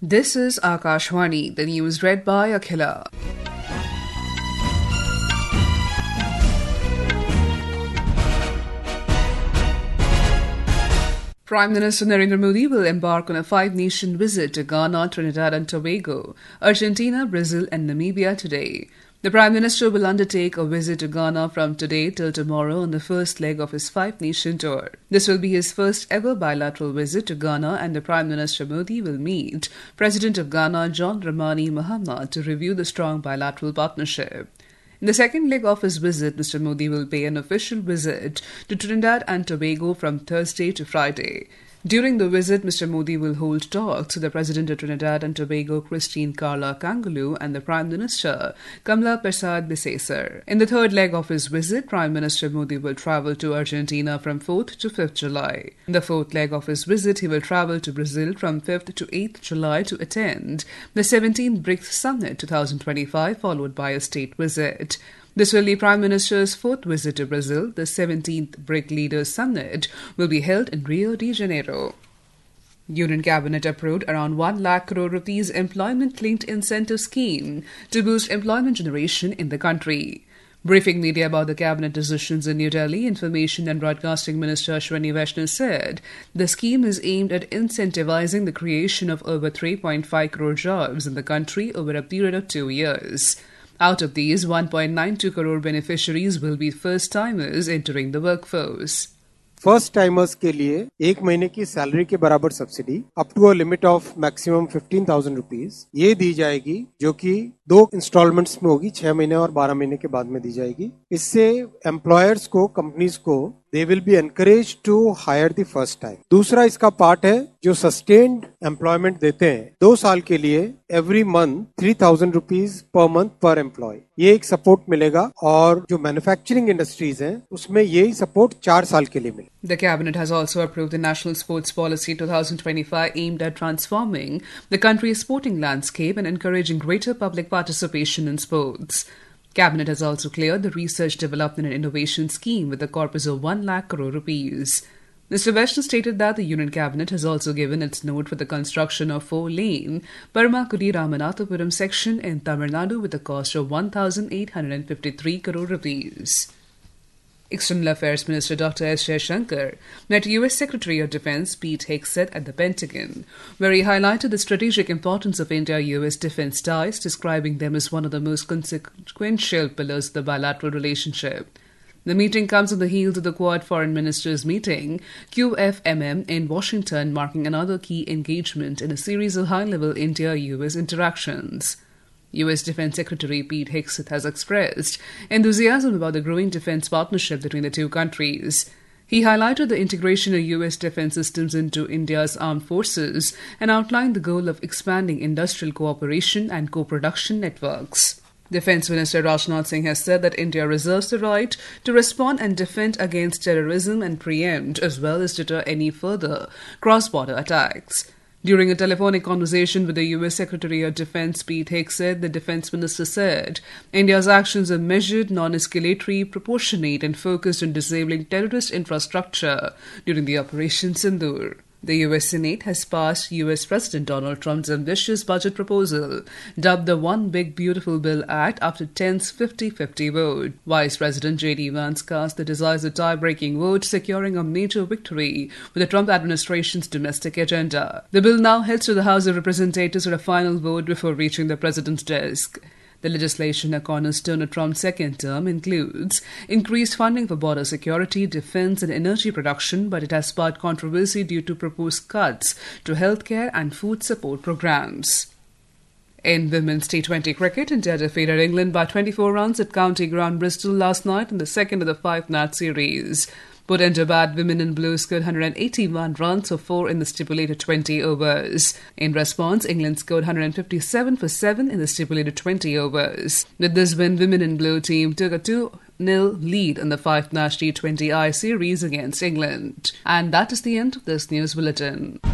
This is Akashwani, the news read by Akhila. Prime Minister Narendra Modi will embark on a five-nation visit to Ghana, Trinidad and Tobago, Argentina, Brazil and Namibia today. The Prime Minister will undertake a visit to Ghana from today till tomorrow on the first leg of his five-nation tour. This will be his first ever bilateral visit to Ghana, and the Prime Minister Modi will meet President of Ghana John Dramani Mahama to review the strong bilateral partnership. In the second leg of his visit, Mr. Modi will pay an official visit to Trinidad and Tobago from Thursday to Friday. During the visit, Mr. Modi will hold talks with the President of Trinidad and Tobago, Christine Carla Kangulu, and the Prime Minister, Kamla Persad Bisesar. In the third leg of his visit, Prime Minister Modi will travel to Argentina from 4th to 5th July. In the fourth leg of his visit, he will travel to Brazil from 5th to 8th July to attend the 17th BRICS Summit 2025, followed by a state visit. This will be Prime Minister's fourth visit to Brazil. The 17th BRIC Leaders Summit will be held in Rio de Janeiro. Union Cabinet approved around 1 lakh crore rupees employment-linked incentive scheme to boost employment generation in the country. Briefing media about the cabinet decisions in New Delhi, Information and Broadcasting Minister Ashwini Vaishnaw said the scheme is aimed at incentivizing the creation of over 3.5 crore jobs in the country over a period of 2 years. Out of these, 1.92 crore beneficiaries will be first-timers entering the workforce. First timers के लिए 1 महीने की salary के बराबर subsidy up to a limit of maximum 15,000 rupees ये दी जाएगी, जो कि 2 इंस्टॉलमेंट्स में होगी, 6 महीने और 12 महीने के बाद में दी जाएगी. इससे एम्प्लॉयर्स को, कंपनीज को they will be encourage to hire the first time. दूसरा इसका पार्ट है जो सस्टेन्ड एम्प्लॉयमेंट देते हैं 2 साल के लिए, every month 3,000 rupees per month per employ. ये एक सपोर्ट मिलेगा, और जो मैन्युफैक्चरिंग इंडस्ट्रीज हैं उसमें यही सपोर्ट 4 साल के लिए मिलेगा. The Cabinet has also approved the National Sports Policy 2025 aimed at transforming the country's sporting landscape and encouraging greater public participation in sports. Cabinet has also cleared the Research, Development and Innovation Scheme with a corpus of 1 lakh crore rupees. Mr. Vaishnaw stated that the Union Cabinet has also given its note for the construction of 4-lane Paramakudi Ramanathapuram section in Tamil Nadu with a cost of 1,853 crore rupees. External Affairs Minister Dr. S. Jaishankar met U.S. Secretary of Defense Pete Hegseth at the Pentagon, where he highlighted the strategic importance of India-U.S. defense ties, describing them as one of the most consequential pillars of the bilateral relationship. The meeting comes on the heels of the Quad Foreign Ministers meeting, QFMM, in Washington, marking another key engagement in a series of high-level India-U.S. interactions. U.S. Defense Secretary Pete Hegseth has expressed enthusiasm about the growing defense partnership between the two countries. He highlighted the integration of U.S. defense systems into India's armed forces and outlined the goal of expanding industrial cooperation and co-production networks. Defense Minister Rajnath Singh has said that India reserves the right to respond and defend against terrorism and preempt as well as deter any further cross-border attacks. During a telephonic conversation with the U.S. Secretary of Defense Pete Hegseth, the Defense Minister said India's actions are measured, non-escalatory, proportionate and focused on disabling terrorist infrastructure during the Operation Sindoor. The U.S. Senate has passed U.S. President Donald Trump's ambitious budget proposal, dubbed the One Big Beautiful Bill Act, after 10's 50-50 vote. Vice President J.D. Vance cast the decisive tie-breaking vote, securing a major victory for the Trump administration's domestic agenda. The bill now heads to the House of Representatives for a final vote before reaching the President's desk. The legislation, a cornerstone of Trump's second term, includes increased funding for border security, defense and energy production, but it has sparked controversy due to proposed cuts to healthcare and food support programs. In women's T20 cricket, India defeated England by 24 runs at County Ground Bristol last night in the second of the 5-match series. Put into bat, women in blue scored 181 runs for 4 in the stipulated 20 overs. In response, England scored 157 for 7 in the stipulated 20 overs. With this win, women in blue team took a 2-0 lead in the 5-match T20I series against England. And that is the end of this news bulletin.